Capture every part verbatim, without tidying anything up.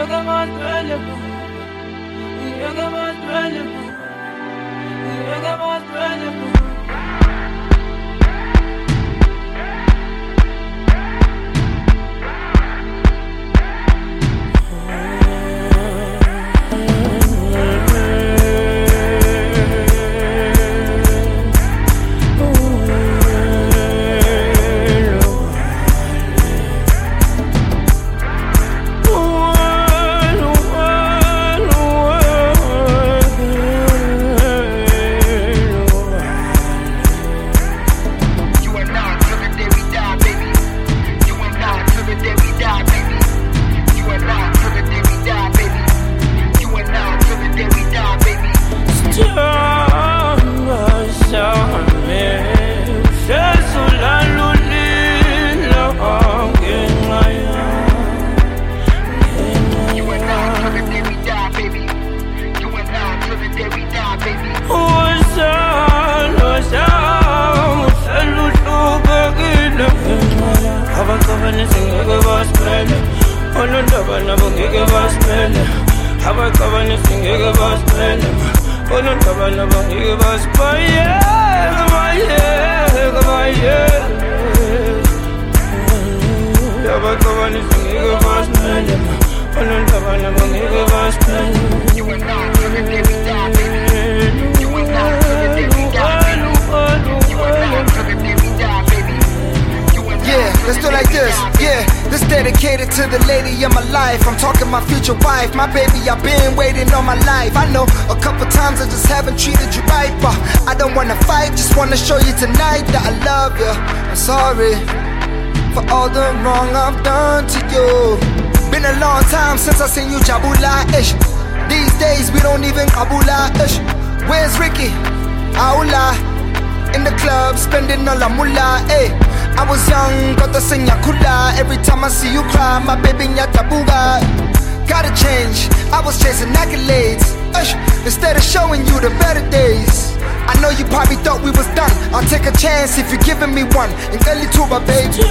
If you're giving me one, and tell you to my baby.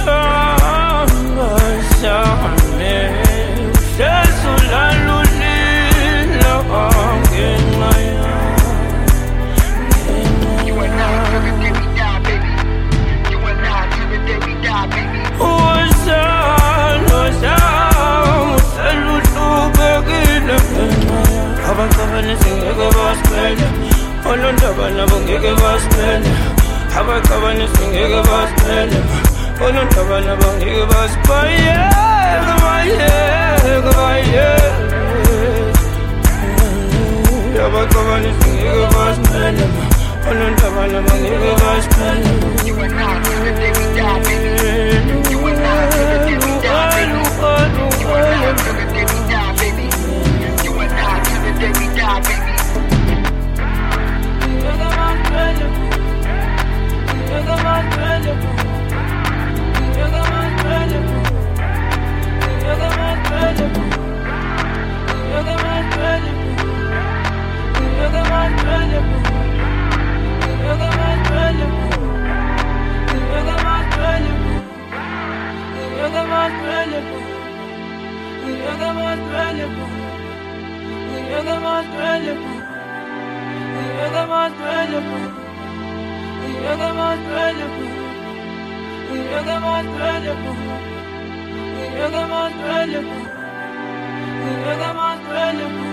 Have I covered anything you give us, man? Oh, no, never, never give us, but yeah, goodbye, yeah, goodbye, yeah. Have I covered anything you give us, man? Oh, no, never, never give us, man. You and I, till the day we die, baby. You and I, till the day we die, baby. You and I, till the day we die, baby. You and I, till the day we die, baby. You're the most valuable.